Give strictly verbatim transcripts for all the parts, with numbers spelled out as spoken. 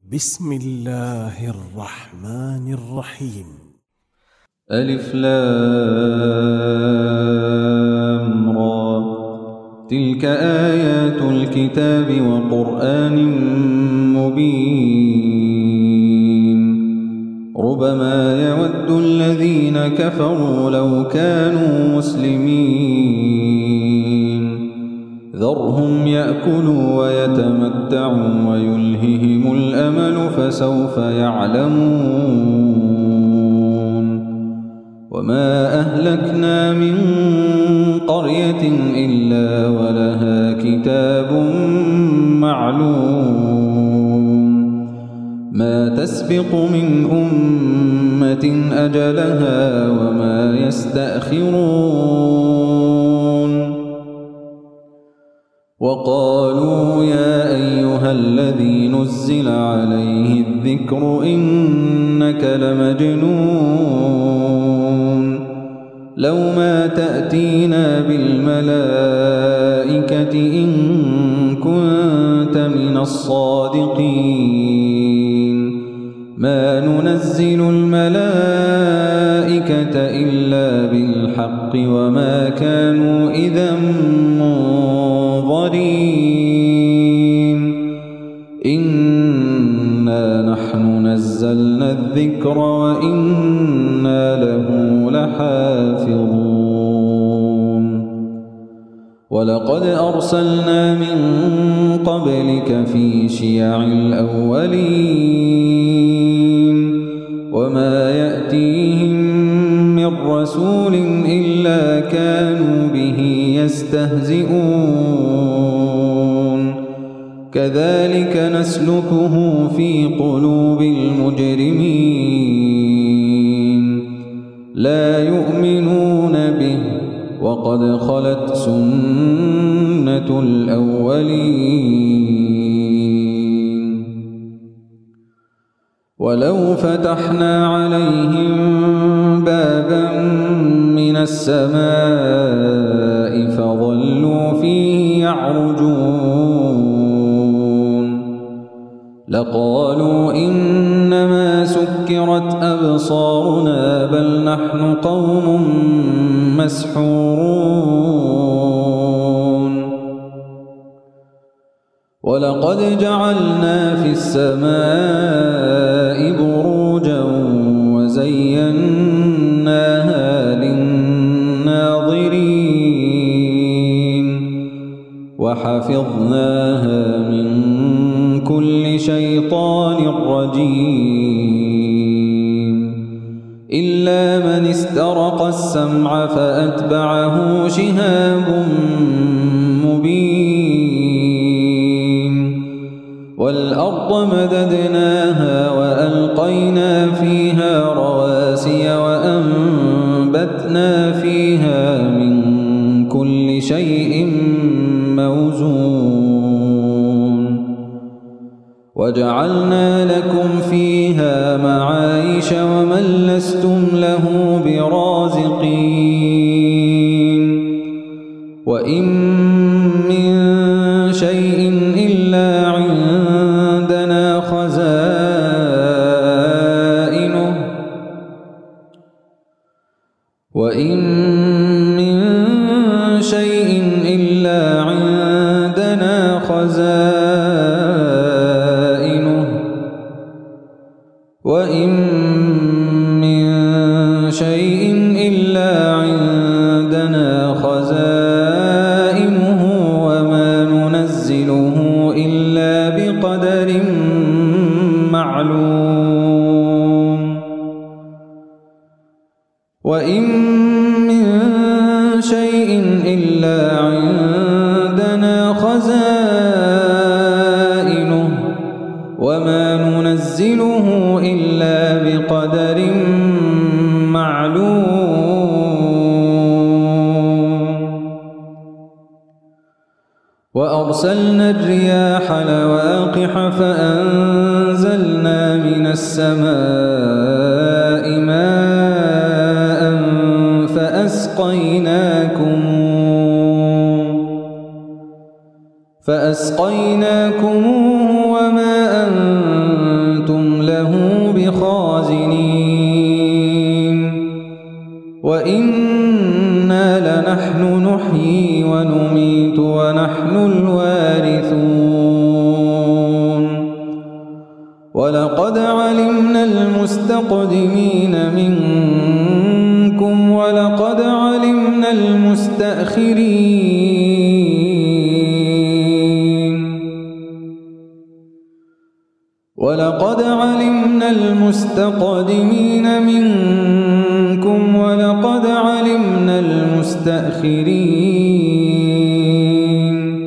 بسم الله الرحمن الرحيم. ألف لام را. تلك آيات الكتاب وقرآن مبين. ربما يود الذين كفروا لو كانوا مسلمين. ذرهم يأكلوا ويتمتعوا ويلههم الأمل فسوف يعلمون. وما أهلكنا من قرية إلا ولها كتاب معلوم. ما تسبق من أمة أجلها وما يستأخرون. وقالوا يا أيها الذي نزل عليه الذكر إنك لمجنون. لو ما تأتينا بالملائكة إن كنت من الصادقين. ما ننزل الملائكة إلا بالحق وما كانوا إذا منظرين. إنا نحن نزلنا الذكر وإنا له لحافظون. ولقد أرسلنا من قبلك في شيع الأولين. وما يأتيهم من رسول إلا كانوا به يستهزئون. كذلك نسلكه في قلوب المجرمين. لا يؤمنون به وقد خلت سنة الأولين. ولو فتحنا عليهم بابا من السماء فظلوا فيه يعرجون لقالوا إنما سكرت أبصارنا بل نحن قوم مسحورون. ولقد جعلنا في السماء بروجا وزيناها للناظرين وحفظناها من كل شيطان رجيم. إلا من استرق السمع فأتبعه شهاب مبين. والأرض مددناها وألقينا فيها رواسي وأنبتنا فيها من كل شيء موزون. وجعلنا لكم فيها معايش ومن لستم له برازقين. وإن من شيء إلا عندنا خزائنه. وإن من شيء إلا عندنا خزائنه. وإن من شيء إلا عندنا خزائنه وما ننزله إلا بقدر معلوم. وإن من شيء إلا عندنا خزائنه وما ننزله إلا بقدر معلوم. وأرسلنا الرياح لواقح فأنزلنا من السماء ماء فأسقيناكموه فأسقيناكموه وما أنتم وإنا لنحن نحيي ونميت ونحن الوارثون ولقد علمنا المستقدمين منكم ولقد علمنا المستأخرين ولقد علمنا المستقدمين منكم ولقد علمنا المستأخرين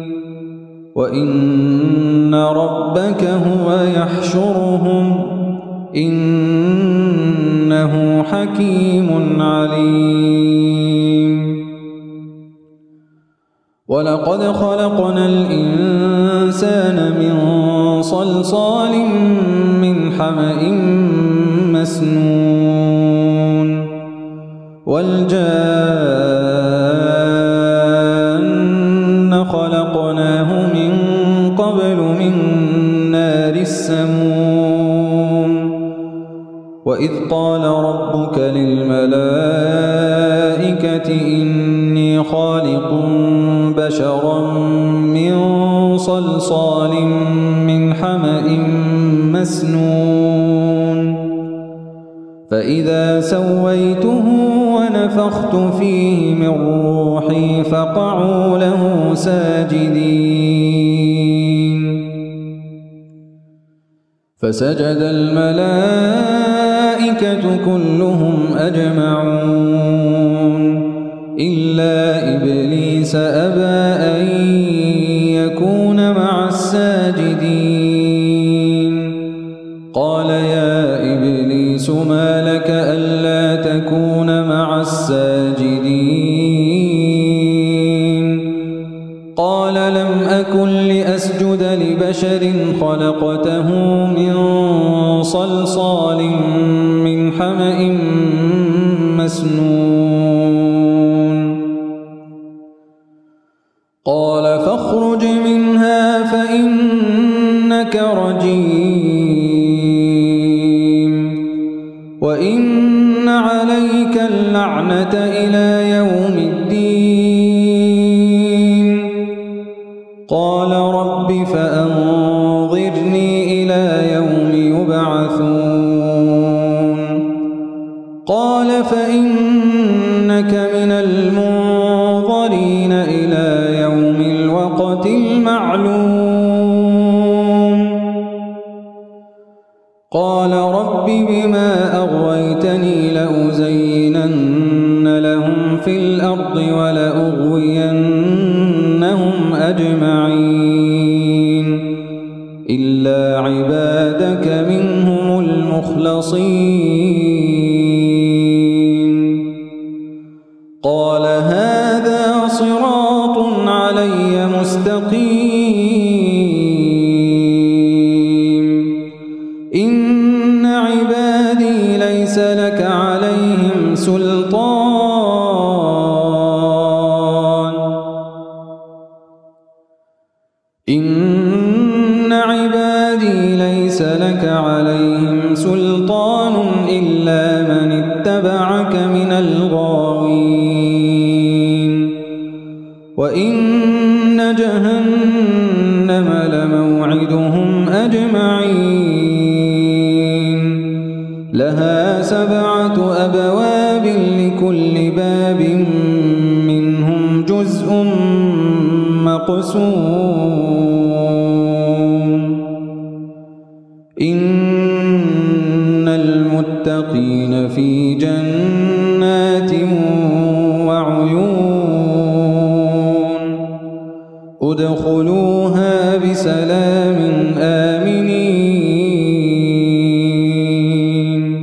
وإن ربك هو يحشرهم إنه حكيم عليم ولقد خلقنا الإنسان من صلصال من حمأ مسنون والجان خلقناه من قبل من نار السموم وإذ قال ربك للملائكة إني خالق بشرا من صلصال من حمأ مسنون فإذا سويته ونفخت فيه من روحي فقعوا له ساجدين فسجد الملائكة كلهم أجمعون إلا إبليس أبى أن يكون مع الساجدين قال يا إبليس ما لك ألا تكون مع الساجدين قال لم أكن لأسجد لبشر خلقته من صلصال من حمأ مسنون قال فاخرج منها فإنك رجيم وإن عليك اللعنة إلى يوم الدين قال رب فأنظرني إلى يوم يبعثون قال فإنك من المنظرين إلى يوم الوقت المعلوم قال رب بما أغويتني لأزينن لهم في الأرض ولأغوينهم أجمعين إلا عبادك منهم المخلصين قال هذا صراط علي مستقيم إن عبادي ليس لك عليهم سلطان إن عبادي ليس لك عليهم سلطان إلا من اتبعك من الغاوين وإن جهنم لموعدهم أجمعين لها سبعة أبواب لكل باب منهم جزء مقسوم إن المتقين في جنات وعيون ادخلوها بسلام آمنين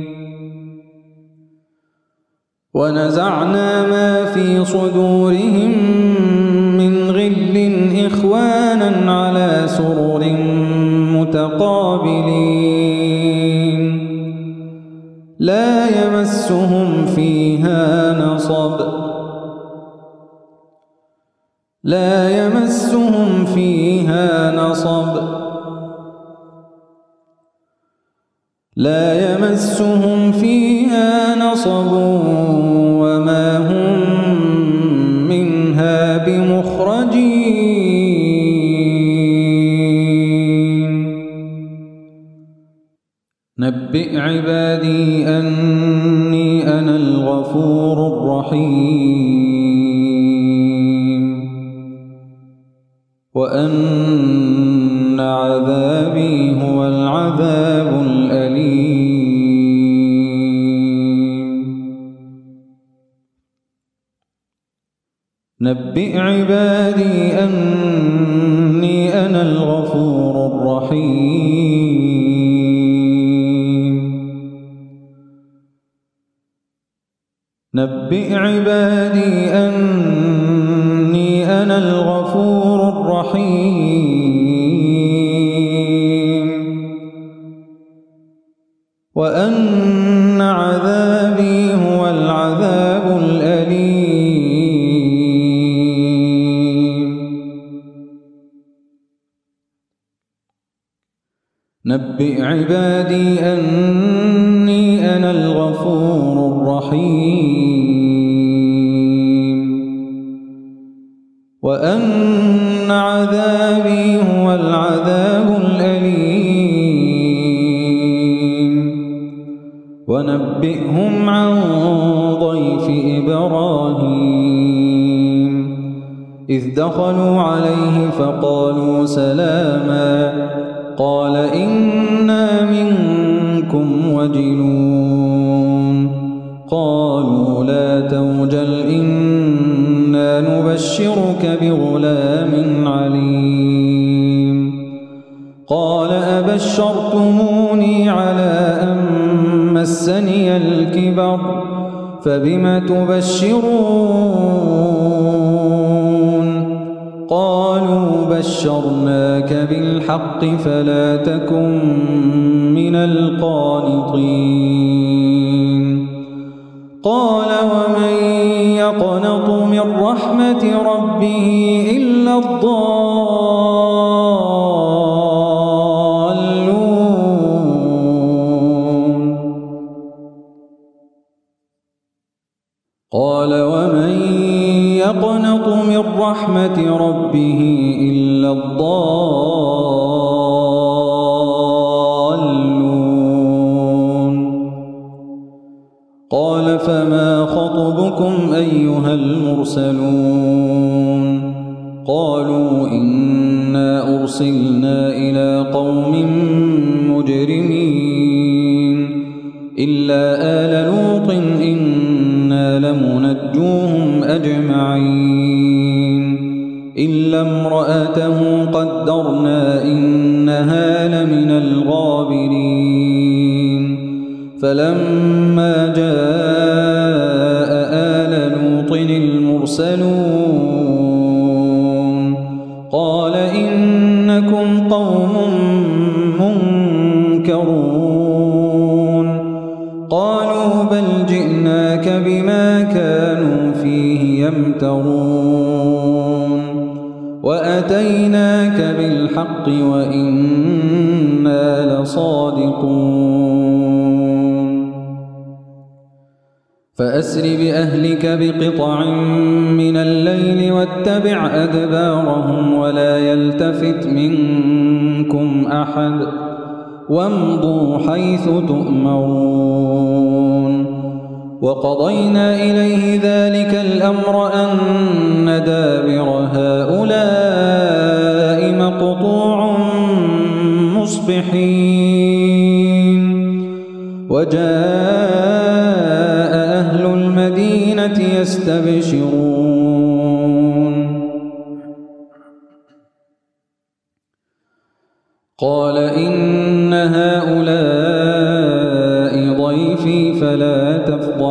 ونزعنا ما في صدورهم من غل إخوانا على سرر متقابلين لا يمسهم فيها نصب لا يمسهم فيها نصب لا يمسهم فيها نصب وما نبئ عبادي أني أنا الغفور الرحيم وأن عذابي هو العذاب الأليم. نبئ عبادي أني أنا الغفور الرحيم. نبئ عبادي أني أنا الغفور الرحيم وأن عذابي هو العذاب الأليم. نبئ عبادي أني أنا الغفور الرحيم وأن عذابي هو العذاب الأليم. ونبئهم عن ضيف إبراهيم إذ دخلوا عليه فقالوا سلاما قال إنا منكم وجلون قالوا لا توجل إنا نبشرك بغلام عليم. قال أبشرتموني على أن مسني الكبر فبم تبشرون قالوا بشرناك بالحق فلا تكن من القانطين. قال ومن يقنط من رحمة ربه إلا الضالون. قال ومن يقنط من رحمة ربه إلا الضالون. قال فما خطبكم أيها المرسلون قالوا إنا أرسلنا إلى قوم مجرمين إلا آل لوط إنا لمنجوهم أجمعين إلا امرأته قدرنا إنها لمن الغابرين. فلما جاء آل لوط المرسلون قال إنكم قوم منكرون. قالوا بل جئناك بما كانوا فيه يمترون وأتيناك بالحق وإنا لصادقون. فأسر بأهلك بقطع من الليل واتبع أدبارهم ولا يلتفت منكم أحد وامضوا حيث تؤمرون. وقضينا إليه ذلك الأمر أن دابر هؤلاء مقطوع مصبحين. وجاء أهل المدينة يستبشرون قال إن هؤلاء ضيفي فلا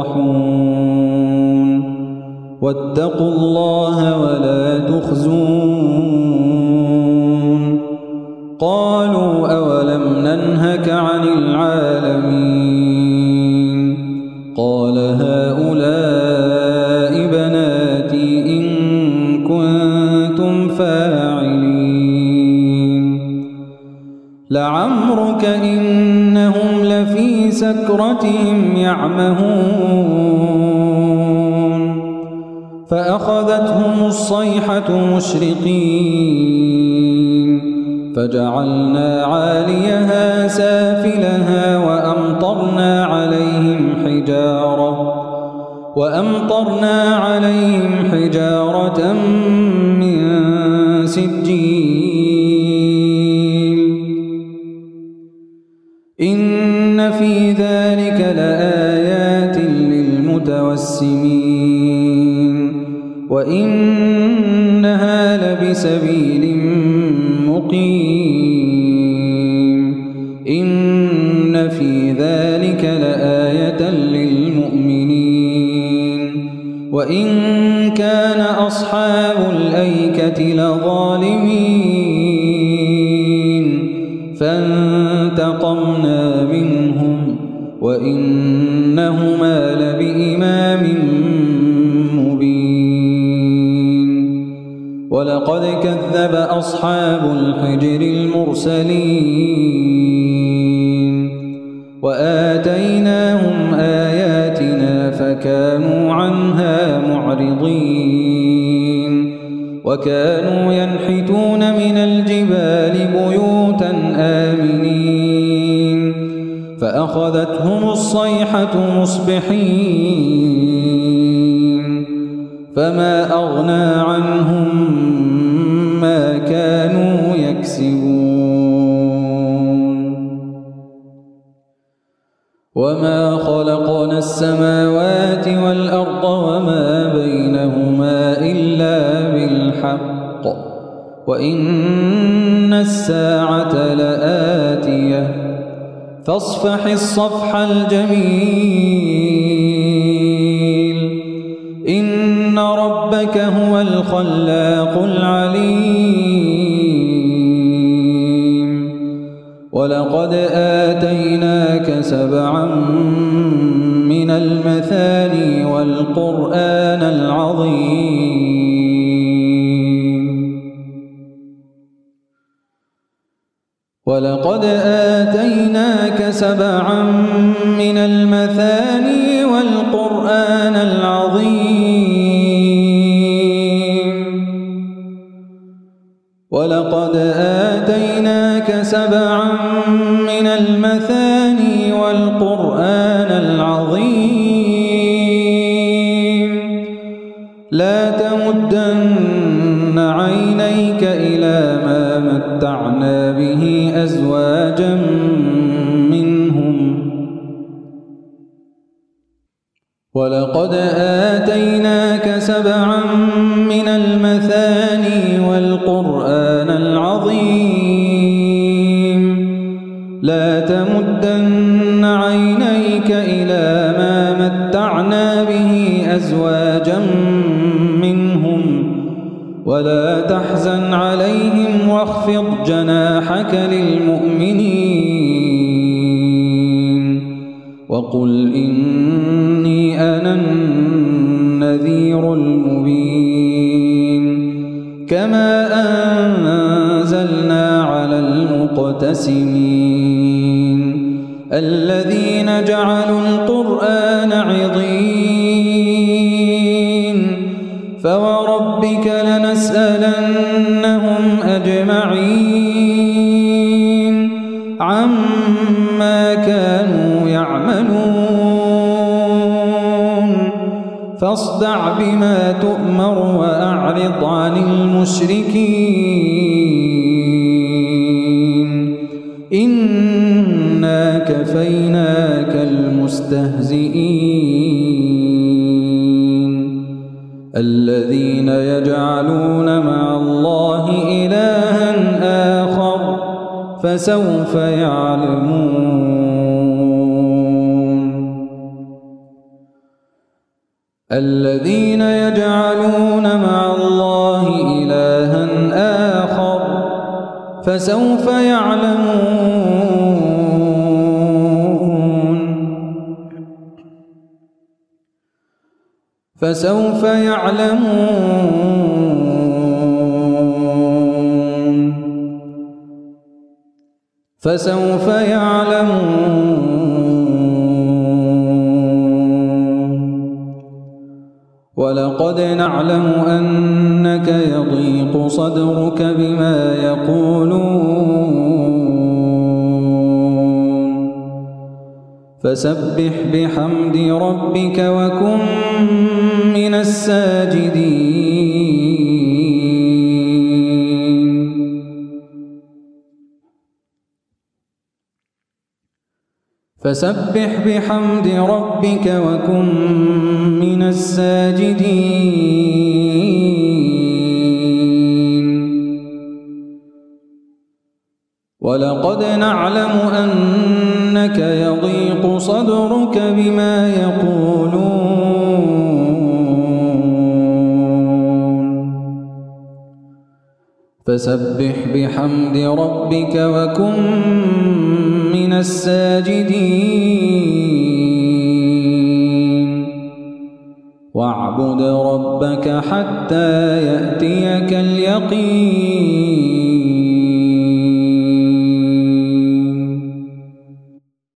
تفضحون واتقوا الله ولا تخزون. قالوا أولم ننهك عن العالمين قال هؤلاء بناتي إن كنتم فاعلين. لعمرك إنهم لفي سكرتهم يعمهون فأخذتهم الصيحة مشرقين فجعلنا عاليها سافلها وأمطرنا عليهم حجارة من سجيل إن في ذلك لآيات للمتوسمين وإنها لبسبيل مقيم إن في ذلك لآية للمؤمنين وإن كان أصحاب الأيكة لظالمين فانتقمنا منهم وإنهما لبإمام مبين ولقد كذب أصحاب الحجر المرسلين وآتيناهم آياتنا فكانوا عنها معرضين وكانوا ينحتون من الجبال بيوتا آمنين فأخذتهم الصيحة مصبحين فما أغنى عنهم ما كانوا يكسبون وما خلقنا السماوات والأرض وما بينهما إلا بالحق وإن الساعة لآتية فاصفح الصفح الجميل إن ربك هو الخلاق العليم ولقد آتيناك سبعا من المثاني والقرآن العظيم ولقد آتيناك سبعا من المثاني والقرآن العظيم ولقد آتيناك سبعا من المثاني والقرآن العظيم لا تمدن عينيك إلى ما متعنا به أزواجا منهم ولقد آتيناك سبعا من المثاني والقرآن العظيم لا تمدن عينيك إلى ما متعنا به أزواجا منهم ولا تحزن عليهم واخفض جناحك للمؤمنين وقل إني أنا النذير المبين كما أنزلنا على المقتسمين الذين جعلوا القرآن عضين فوربك لنسألنهم أجمعين عما كانوا يعملون فاصدع بما تؤمر وأعرض عن المشركين إنا كفيناك المستهزئين الذين يجعلون مع الله إلها آخر فسوف يعلمون الذين يجعلون مع الله إلها آخر فسوف يعلمون فسوف يعلمون فسوف يعلمون ولقد نعلم أنك يضيق صدرك بما يقولون فسبح بحمد ربك وكن من الساجدين فسبح بحمد ربك وكن من الساجدين ولقد نعلم أنك يضيق صدرك بما يقولون فسبح بحمد ربك وكن من الساجدين واعبد ربك حتى يأتيك اليقين